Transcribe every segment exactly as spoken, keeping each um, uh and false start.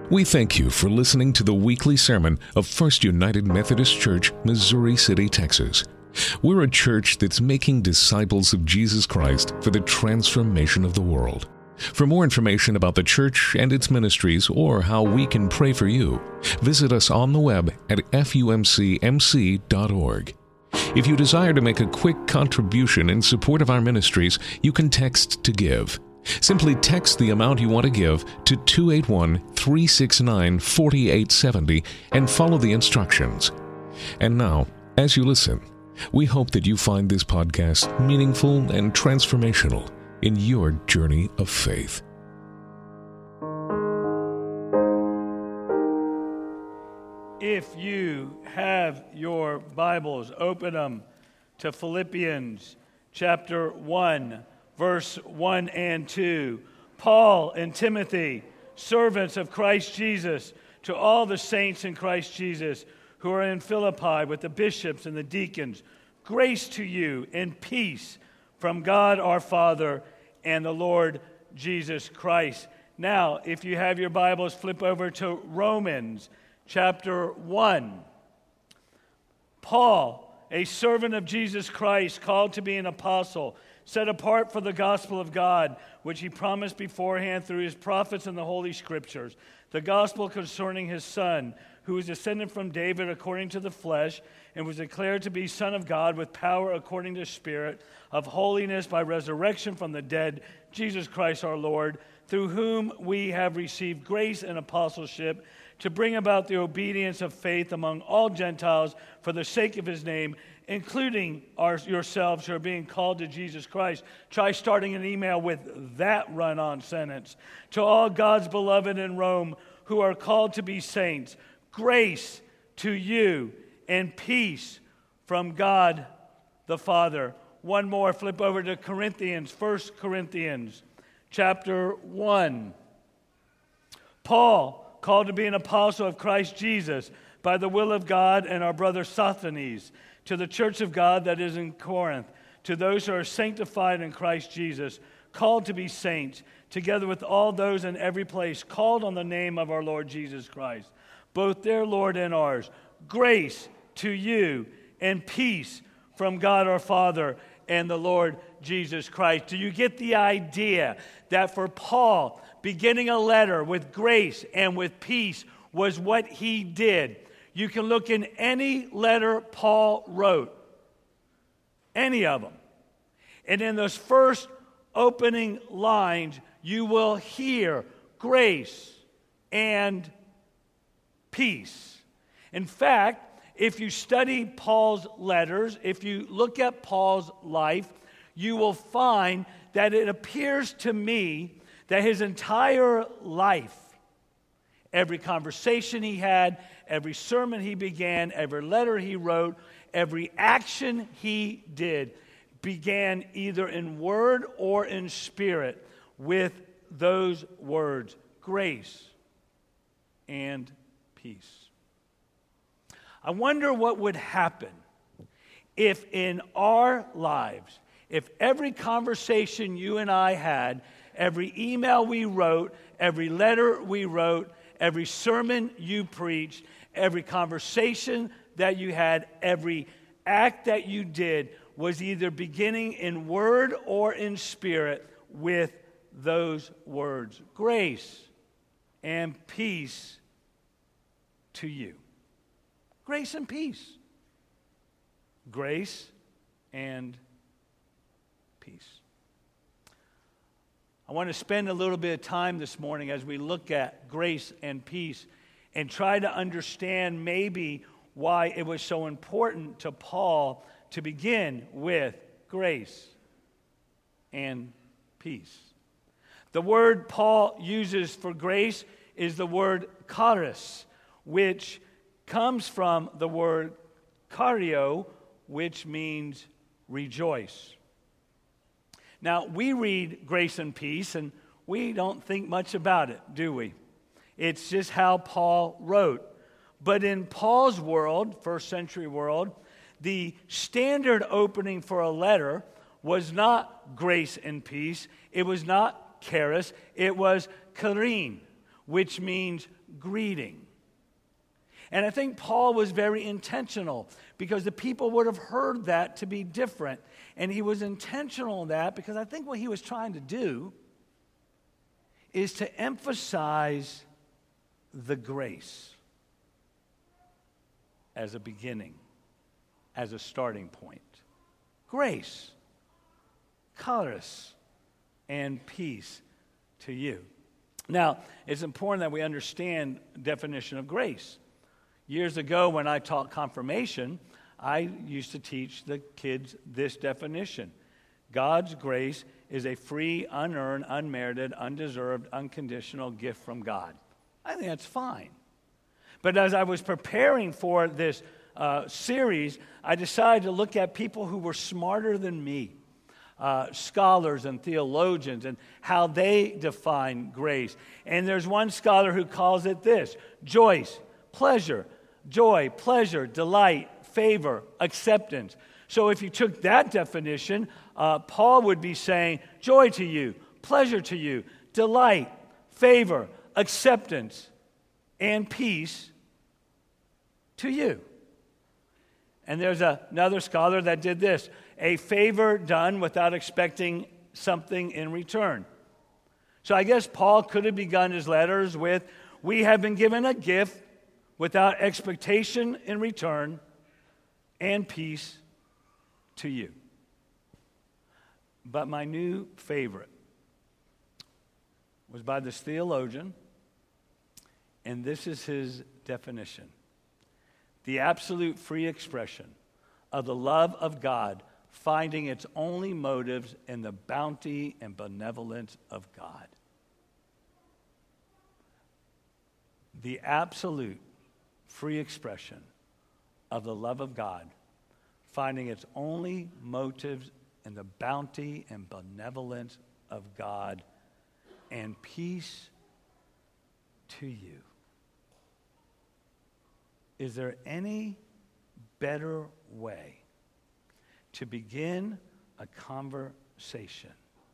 We thank you for listening to the weekly sermon of First United Methodist Church, Missouri City, Texas. We're a church that's making disciples of Jesus Christ for the transformation of the world. For more information about the church and its ministries or how we can pray for you, visit us on the web at f u m c m c dot org. If you desire to make a quick contribution in support of our ministries, you can text to give. Simply text the amount you want to give to two eight one, three six nine, four eight seven zero and follow the instructions. And now, as you listen, we hope that you find this podcast meaningful and transformational in your journey of faith. If you have your Bibles, open them to Philippians chapter one, verse one and two. Paul and Timothy, servants of Christ Jesus, to all the saints in Christ Jesus who are in Philippi with the bishops and the deacons, grace to you and peace from God our Father and the Lord Jesus Christ. Now, if you have your Bibles, flip over to Romans chapter one. Paul, a servant of Jesus Christ, called to be an apostle, set apart for the gospel of God, which he promised beforehand through his prophets in the Holy Scriptures, the gospel concerning his Son, who was descended from David according to the flesh, and was declared to be Son of God with power according to the Spirit of holiness by resurrection from the dead, Jesus Christ our Lord, through whom we have received grace and apostleship to bring about the obedience of faith among all Gentiles for the sake of his name, including our, yourselves who are being called to Jesus Christ. Try starting an email with that run-on sentence. To all God's beloved in Rome who are called to be saints, grace to you and peace from God the Father. One more, flip over to Corinthians, First Corinthians chapter one. Paul, called to be an apostle of Christ Jesus by the will of God, and our brother Sosthenes, to the church of God that is in Corinth, to those who are sanctified in Christ Jesus, called to be saints, together with all those in every place called on the name of our Lord Jesus Christ, both their Lord and ours. Grace to you and peace from God our Father and the Lord Jesus Christ. Do you get the idea that for Paul, beginning a letter with grace and with peace was what he did? You can look in any letter Paul wrote, any of them, and in those first opening lines, you will hear grace and peace. In fact, if you study Paul's letters, if you look at Paul's life, you will find that it appears to me that his entire life, every conversation he had, every sermon he began, every letter he wrote, every action he did, began either in word or in spirit with those words, grace and peace. I wonder what would happen if in our lives, if every conversation you and I had, every email we wrote, every letter we wrote, every sermon you preached, every conversation that you had, every act that you did was either beginning in word or in spirit with those words, grace and peace to you. Grace and peace. Grace and peace. I want to spend a little bit of time this morning as we look at grace and peace and try to understand maybe why it was so important to Paul to begin with grace and peace. The word Paul uses for grace is the word charis, which comes from the word chario, which means rejoice. Now, we read grace and peace, and we don't think much about it, do we? It's just how Paul wrote. But in Paul's world, first century world, the standard opening for a letter was not grace and peace. It was not charis. It was charin, which means greeting. And I think Paul was very intentional because the people would have heard that to be different. And he was intentional in that because I think what he was trying to do is to emphasize the grace as a beginning, as a starting point. Grace, charis, and peace to you. Now, it's important that we understand the definition of grace. Years ago, when I taught confirmation, I used to teach the kids this definition. God's grace is a free, unearned, unmerited, undeserved, unconditional gift from God. I think that's fine. But as I was preparing for this uh, series, I decided to look at people who were smarter than me, uh, scholars and theologians, and how they define grace. And there's one scholar who calls it this: Joyce, pleasure, joy, pleasure, delight, favor, acceptance. So if you took that definition, uh, Paul would be saying joy to you, pleasure to you, delight, favor, acceptance, and peace to you. And there's a, another scholar that did this: a favor done without expecting something in return. So I guess Paul could have begun his letters with, we have been given a gift without expectation in return, and peace to you. But my new favorite was by this theologian, and this is his definition: the absolute free expression of the love of God, finding its only motives in the bounty and benevolence of God. The absolute free expression of the love of God, finding its only motives in the bounty and benevolence of God, and peace to you. Is there any better way to begin a conversation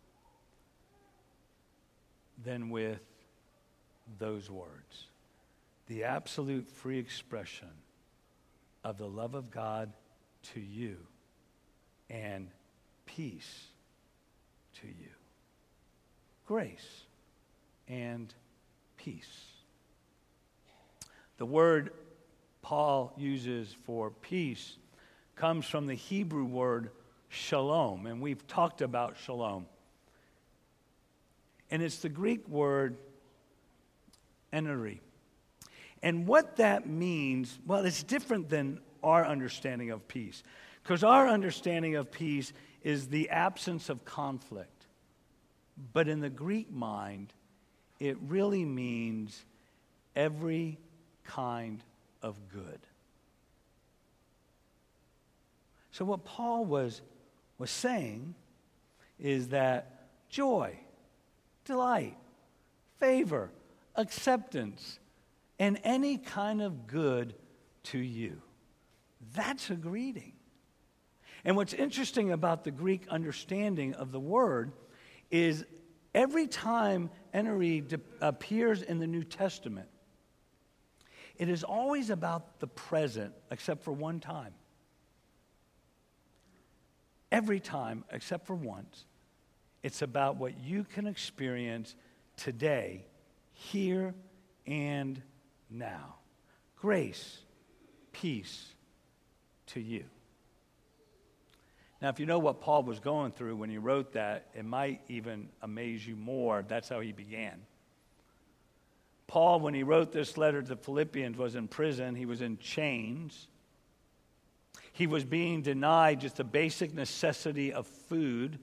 than with those words? The absolute free expression of the love of God to you, and peace to you. Grace and peace. The word Paul uses for peace comes from the Hebrew word shalom, and we've talked about shalom. And it's the Greek word eneri. And what that means, well, it's different than our understanding of peace. Because our understanding of peace is the absence of conflict. But in the Greek mind, it really means every kind of good. So what Paul was, was saying is that joy, delight, favor, acceptance, and any kind of good to you. That's a greeting. And what's interesting about the Greek understanding of the word is every time eneri de- appears in the New Testament, it is always about the present, except for one time. Every time, except for once, it's about what you can experience today, here and now. Grace, peace to you. Now, if you know what Paul was going through when he wrote that, it might even amaze you more. That's how he began. Paul, when he wrote this letter to the Philippians, was in prison. He was in chains. He was being denied just the basic necessity of food.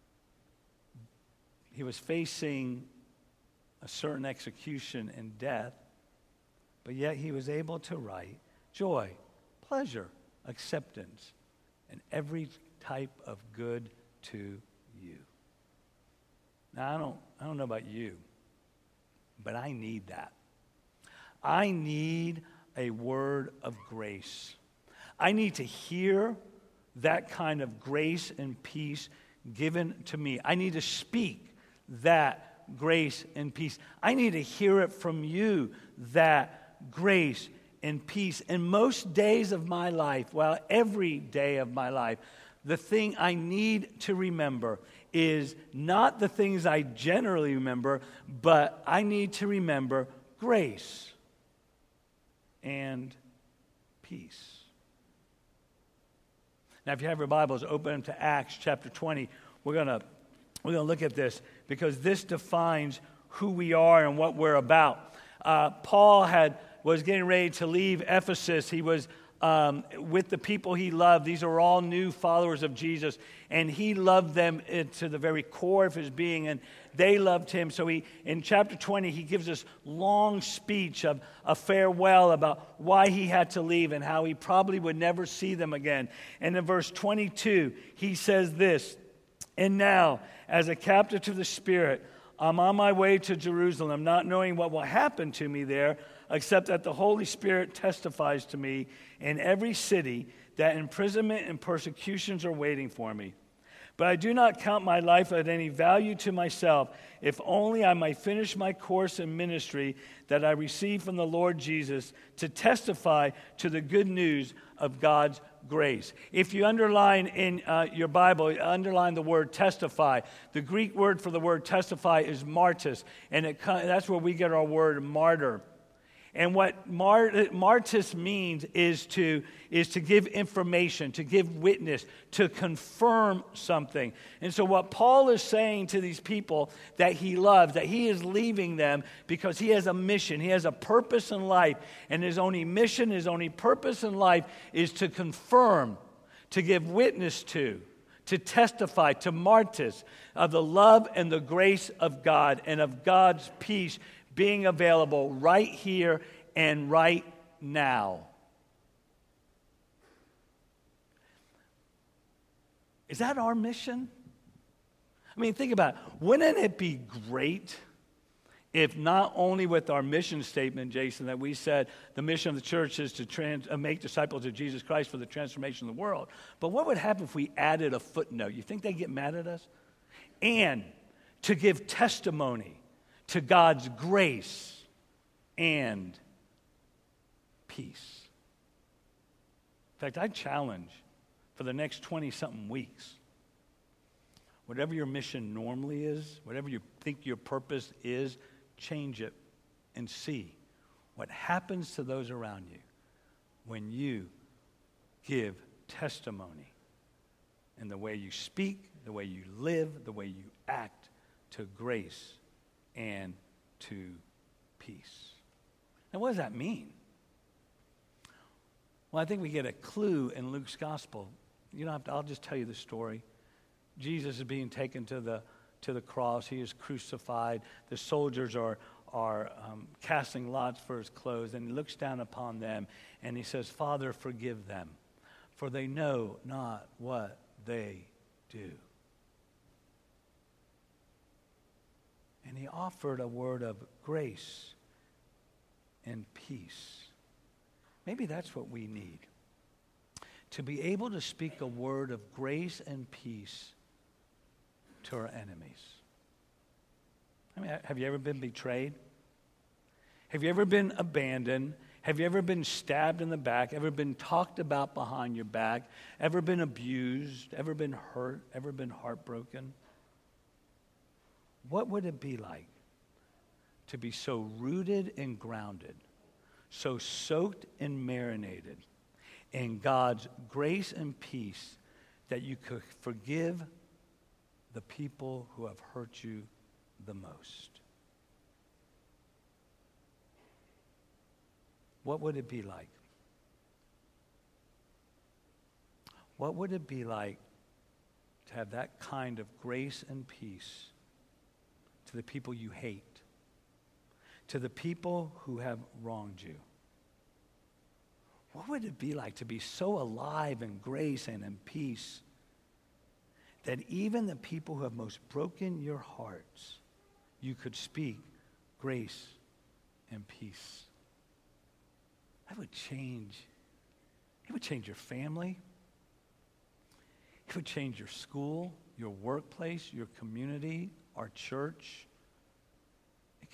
He was facing a certain execution and death. But yet he was able to write joy, pleasure, acceptance, and every type of good to you. Now, I don't, I don't know about you, but I need that. I need a word of grace. I need to hear that kind of grace and peace given to me. I need to speak that grace and peace. I need to hear it from you, that grace and peace. And most days of my life, well, every day of my life, the thing I need to remember is not the things I generally remember, but I need to remember grace and peace. Now, if you have your Bibles, open them to Acts chapter twenty. We're gonna we're gonna look at this because this defines who we are and what we're about. Uh, Paul had was getting ready to leave Ephesus. He was um, with the people he loved. These are all new followers of Jesus, and he loved them to the very core of his being, and they loved him. So he, in chapter twenty, he gives this long speech of a farewell about why he had to leave and how he probably would never see them again. And in verse twenty-two, he says this, "And now, as a captive to the Spirit, I'm on my way to Jerusalem, not knowing what will happen to me there, except that the Holy Spirit testifies to me in every city that imprisonment and persecutions are waiting for me. But I do not count my life at any value to myself, if only I might finish my course in ministry that I received from the Lord Jesus to testify to the good news of God's grace." If you underline in uh, your Bible, underline the word testify. The Greek word for the word testify is martus, and it, that's where we get our word martyr. And what mart, martus means is to, is to give information, to give witness, to confirm something. And so what Paul is saying to these people that he loves, that he is leaving them because he has a mission, he has a purpose in life, and his only mission, his only purpose in life is to confirm, to give witness to, to testify, to martus of the love and the grace of God and of God's peace being available right here and right now. Is that our mission? I mean, think about it. Wouldn't it be great if not only with our mission statement, Jason, that we said the mission of the church is to trans- uh, make disciples of Jesus Christ for the transformation of the world, but what would happen if we added a footnote? You think they'd get mad at us? And to give testimony to God's grace and peace. In fact, I challenge for the next twenty-something weeks, whatever your mission normally is, whatever you think your purpose is, change it and see what happens to those around you when you give testimony in the way you speak, the way you live, the way you act to grace and to peace. Now, what does that mean? Well, I think we get a clue in Luke's gospel. You don't have to, I'll just tell you the story. Jesus is being taken to the to the cross. He is crucified. The soldiers are are um, casting lots for his clothes, and he looks down upon them and he says, "Father, forgive them, for they know not what they do." And he offered a word of grace and peace. Maybe that's what we need. To be able to speak a word of grace and peace to our enemies. I mean, have you ever been betrayed? Have you ever been abandoned? Have you ever been stabbed in the back? Ever been talked about behind your back? Ever been abused? Ever been hurt? Ever been heartbroken? What would it be like to be so rooted and grounded, so soaked and marinated in God's grace and peace that you could forgive the people who have hurt you the most? What would it be like? What would it be like to have that kind of grace and peace to the people you hate, to the people who have wronged you? What would it be like to be so alive in grace and in peace that even the people who have most broken your hearts, you could speak grace and peace? That would change. It would change your family. It would change your school, your workplace, your community, our church.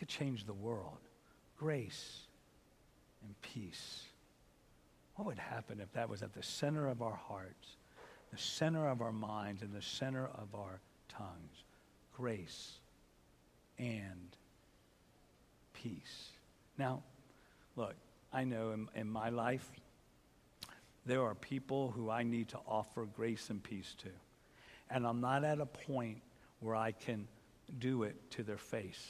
could change the world. Grace and peace. What would happen if that was at the center of our hearts, the center of our minds, and the center of our tongues? Grace and peace. Now, look, I know in, in my life, there are people who I need to offer grace and peace to. And I'm not at a point where I can do it to their face.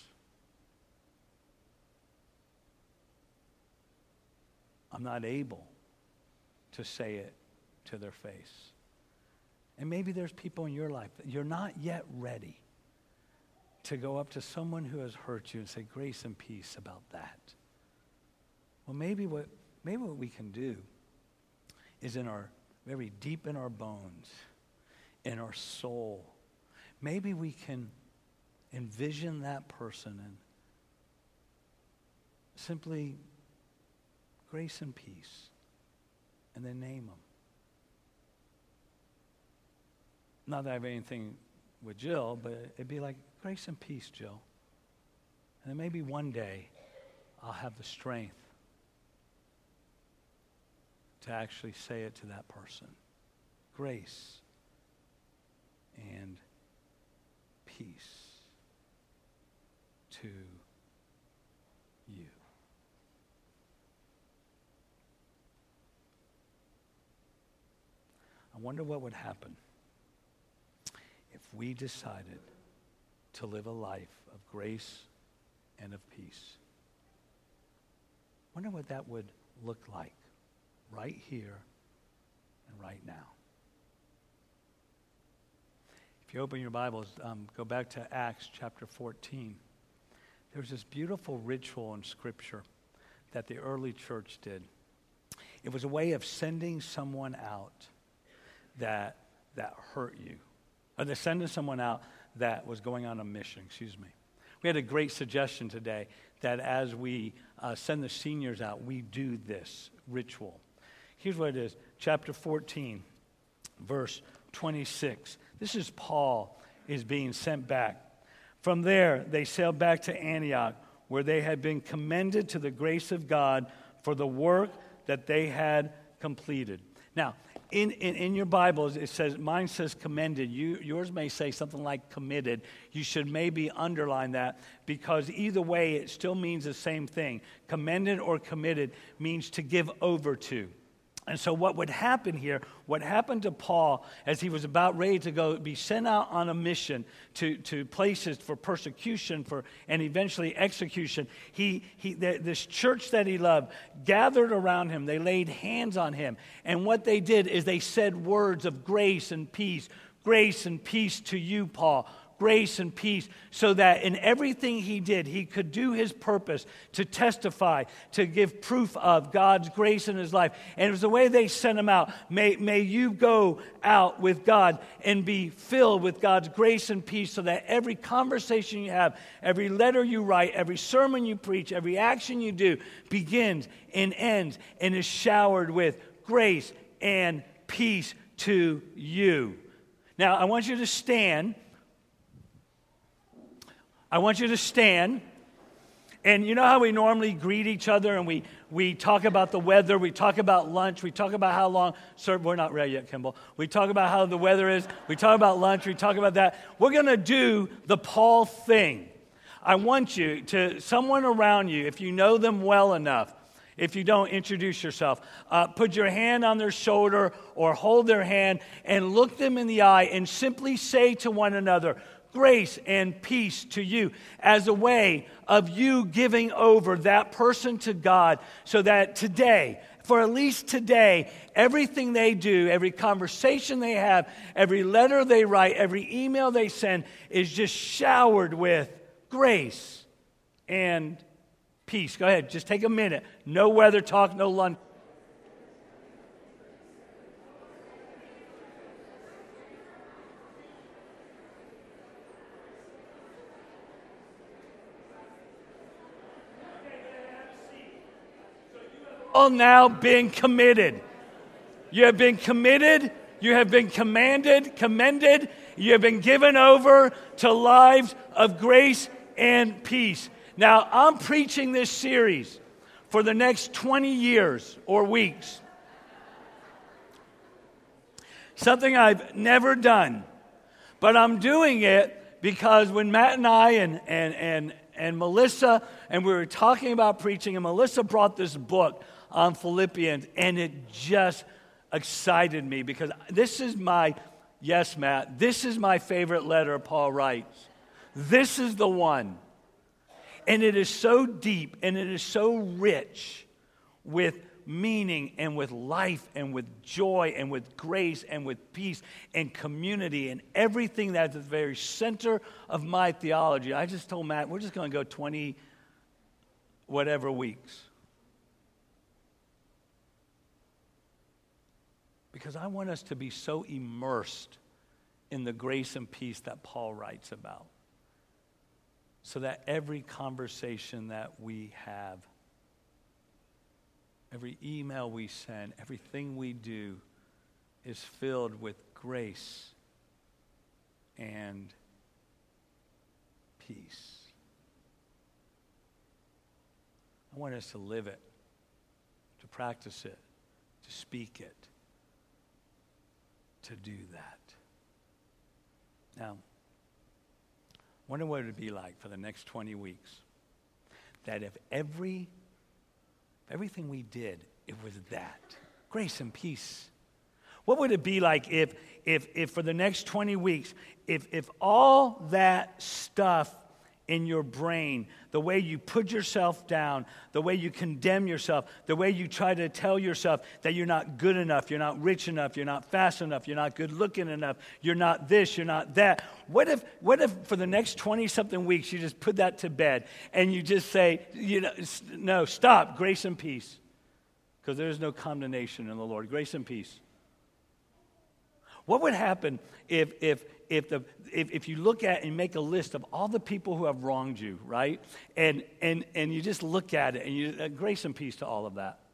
I'm not able to say it to their face. And maybe there's people in your life that you're not yet ready to go up to someone who has hurt you and say grace and peace about that. Well, maybe what maybe what we can do is in our very deep in our bones, in our soul, maybe we can envision that person and simply grace and peace, and then name them. Not that I have anything with Jill, but it'd be like, grace and peace, Jill. And then maybe one day I'll have the strength to actually say it to that person. Grace and peace to you. I wonder what would happen if we decided to live a life of grace and of peace. I wonder what that would look like right here and right now. If you open your Bibles, um, go back to Acts chapter fourteen. There's this beautiful ritual in Scripture that the early church did. It was a way of sending someone out that that hurt you. Or they're sending someone out that was going on a mission, excuse me. We had a great suggestion today that as we uh, send the seniors out, we do this ritual. Here's what it is. Chapter fourteen, verse twenty-six. This is Paul is being sent back. From there, they sailed back to Antioch, where they had been commended to the grace of God for the work that they had completed. Now, In, in, in your Bibles, it says, mine says commended. You, yours may say something like committed. You should maybe underline that because either way, it still means the same thing. Commended or committed means to give over to. And so what would happen here, what happened to Paul as he was about ready to go be sent out on a mission to, to places for persecution for and eventually execution, he, he the, this church that he loved gathered around him. They laid hands on him. And what they did is they said words of grace and peace. Grace and peace to you, Paul. Grace and peace, so that in everything he did, he could do his purpose to testify, to give proof of God's grace in his life. And it was the way they sent him out. May, may you go out with God and be filled with God's grace and peace so that every conversation you have, every letter you write, every sermon you preach, every action you do begins and ends and is showered with grace and peace to you. Now, I want you to stand. I want you to stand, and you know how we normally greet each other and we, we talk about the weather, we talk about lunch, we talk about how long, sir, we're not ready yet, Kimball. We talk about how the weather is, we talk about lunch, we talk about that. We're going to do the Paul thing. I want you to, someone around you, if you know them well enough, if you don't, introduce yourself. Uh, put your hand on their shoulder or hold their hand and look them in the eye and simply say to one another, grace and peace to you, as a way of you giving over that person to God so that today, for at least today, everything they do, every conversation they have, every letter they write, every email they send is just showered with grace and peace. Go ahead, just take a minute. No weather talk, no lunch. All now been committed. You have been committed. You have been commanded, commended. You have been given over to lives of grace and peace. Now, I'm preaching this series for the next twenty years or weeks. Something I've never done. But I'm doing it because when Matt and I and, and, and, and Melissa, and we were talking about preaching, and Melissa brought this book on Philippians, and it just excited me because this is my, yes, Matt, this is my favorite letter Paul writes. This is the one. And it is so deep and it is so rich with meaning and with life and with joy and with grace and with peace and community and everything that's at the very center of my theology. I just told Matt, we're just going to go twenty whatever weeks. Because I want us to be so immersed in the grace and peace that Paul writes about. So that every conversation that we have, every email we send, everything we do is filled with grace and peace. I want us to live it, to practice it, to speak it, to do that. Now, I wonder what it would be like for the next twenty weeks. That if every, everything we did, it was that. Grace and peace. What would it be like if, if, if for the next twenty weeks, if, if all that stuff in your brain, the way you put yourself down, the way you condemn yourself, the way you try to tell yourself that you're not good enough, you're not rich enough, you're not fast enough, you're not good looking enough, you're not this, you're not that. What if what if for the next twenty-something weeks you just put that to bed and you just say, you know, no, stop, grace and peace. Because there is no condemnation in the Lord. Grace and peace. What would happen if if if the if, if you look at and make a list of all the people who have wronged you, right? And and and you just look at it and you uh, grace and peace to all of that.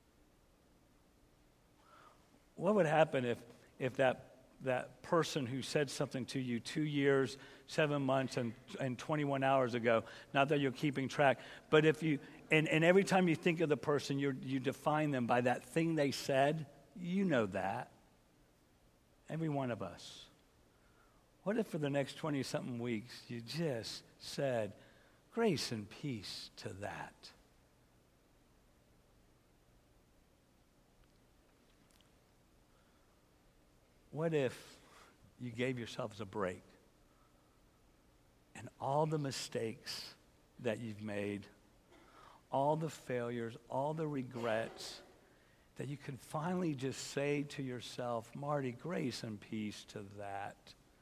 What would happen if if that that person who said something to you two years, seven months, and and twenty-one hours ago, not that you're keeping track, but if you and, and every time you think of the person, you you define them by that thing they said, you know that. Every one of us. What if for the next twenty-something weeks you just said grace and peace to that? What if you gave yourselves a break and all the mistakes that you've made, all the failures, all the regrets, that you could finally just say to yourself, Marty, grace and peace to that.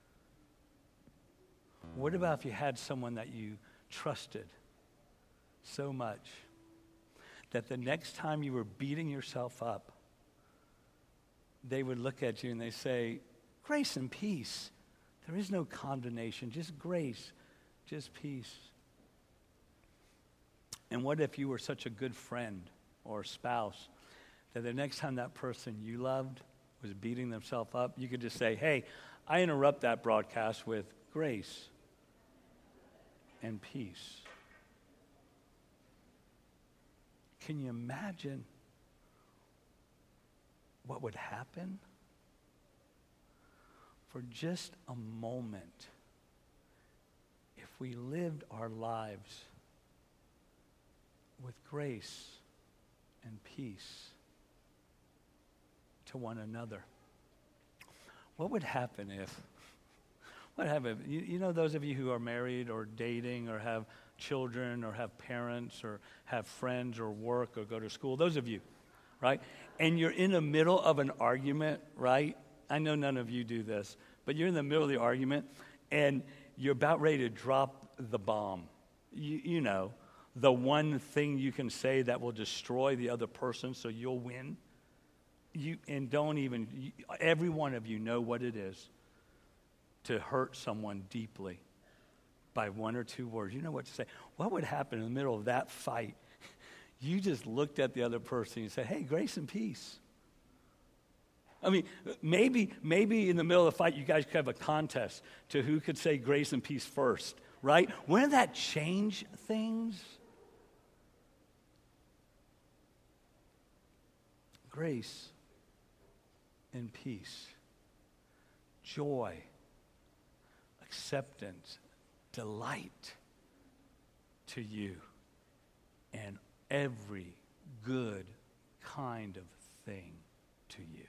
What about if you had someone that you trusted so much that the next time you were beating yourself up, they would look at you and they say, grace and peace. There is no condemnation, just grace, just peace. And what if you were such a good friend or spouse that the next time that person you loved was beating themselves up, you could just say, hey, I interrupt that broadcast with grace and peace. Can you imagine what would happen for just a moment if we lived our lives with grace and peace to one another? What would happen if, what happened? You, you know those of you who are married or dating or have children or have parents or have friends or work or go to school, those of you, right? And you're in the middle of an argument, right? I know none of you do this, but you're in the middle of the argument and you're about ready to drop the bomb. You, you know, the one thing you can say that will destroy the other person so you'll win. You and don't even, you, every one of you know what it is to hurt someone deeply by one or two words. You know what to say. What would happen in the middle of that fight? You just looked at the other person and said, hey, grace and peace. I mean, maybe maybe in the middle of the fight you guys could have a contest to who could say grace and peace first. right? Wouldn't that change things? Grace and peace, joy, acceptance, delight to you, and every good kind of thing to you.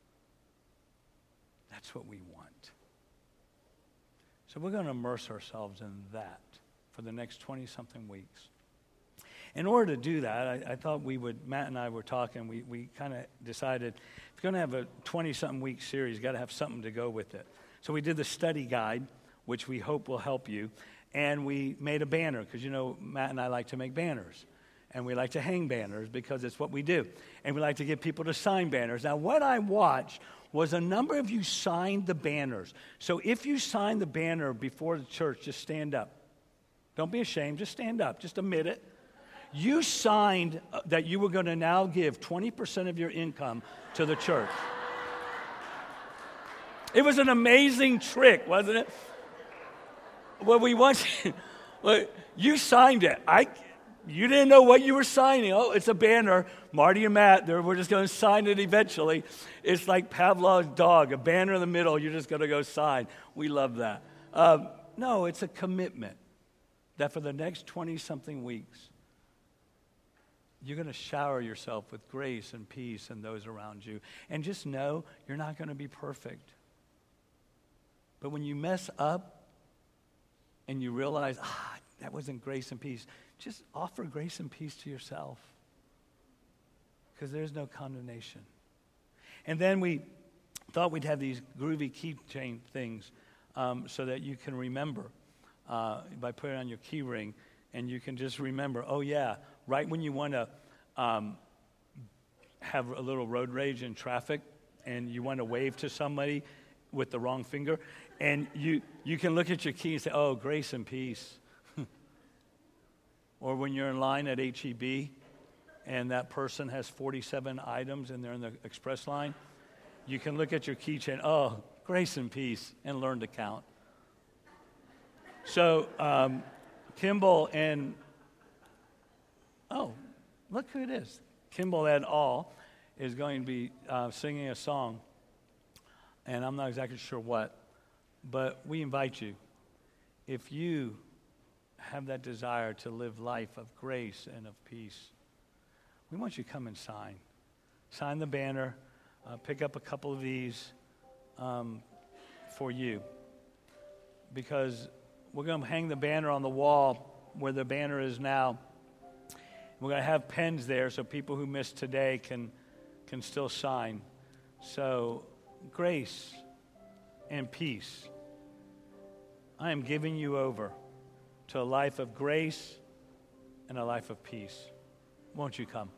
That's what we want. So we're going to immerse ourselves in that for the next twenty-something weeks. In order to do that, I, I thought we would, Matt and I were talking, we, we kind of decided, if you're going to have a twenty-something week series, you've got to have something to go with it. So we did the study guide, which we hope will help you, and we made a banner, because you know Matt and I like to make banners. And we like to hang banners because it's what we do. And we like to get people to sign banners. Now, what I watched was a number of you signed the banners. So if you signed the banner before the church, just stand up. Don't be ashamed. Just stand up. Just admit it. You signed that you were going to now give twenty percent of your income to the church. It was an amazing trick, wasn't it? Well, we want you, well, you signed it. I... You didn't know what you were signing. Oh, it's a banner. Marty and Matt, we're just going to sign it eventually. It's like Pavlov's dog, a banner in the middle, you're just going to go sign. We love that. Um, no, it's a commitment that for the next twenty-something weeks, you're going to shower yourself with grace and peace and those around you. And just know you're not going to be perfect. But when you mess up and you realize, ah, that wasn't grace and peace, just offer grace and peace to yourself, because there's no condemnation. And then we thought we'd have these groovy keychain things um, so that you can remember uh, by putting on your key ring, and you can just remember, oh yeah, right when you want to um, have a little road rage in traffic and you want to wave to somebody with the wrong finger, and you, you can look at your key and say, oh, grace and peace. Or when you're in line at H E B and that person has forty-seven items and they're in the express line, you can look at your keychain, oh, grace and peace, and learn to count. So um, Kimball and, oh, look who it is. Kimball et al. Is going to be uh, singing a song, and I'm not exactly sure what, but we invite you, if you have that desire to live life of grace and of peace, we want you to come and sign. Sign the banner. Uh, pick up a couple of these um, for you. Because we're going to hang the banner on the wall where the banner is now. We're going to have pens there so people who missed today can, can still sign. So, grace and peace. I am giving you over to a life of grace and a life of peace. Won't you come?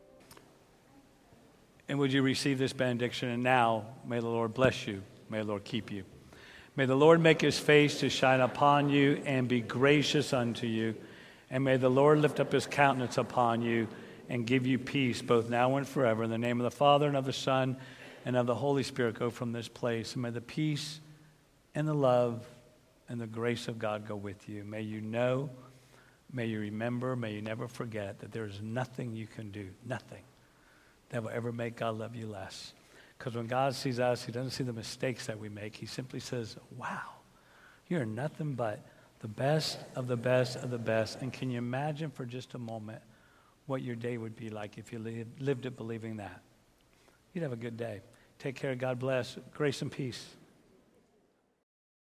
And would you receive this benediction? And now, may the Lord bless you. May the Lord keep you. May the Lord make his face to shine upon you and be gracious unto you. And may the Lord lift up his countenance upon you and give you peace both now and forever. In the name of the Father and of the Son and of the Holy Spirit, go from this place. And may the peace and the love and the grace of God go with you. May you know, may you remember, may you never forget that there is nothing you can do, nothing, that will ever make God love you less. Because when God sees us, he doesn't see the mistakes that we make. He simply says, wow, you're nothing but the best of the best of the best. And can you imagine for just a moment what your day would be like if you lived it believing that? You'd have a good day. Take care. God bless. Grace and peace.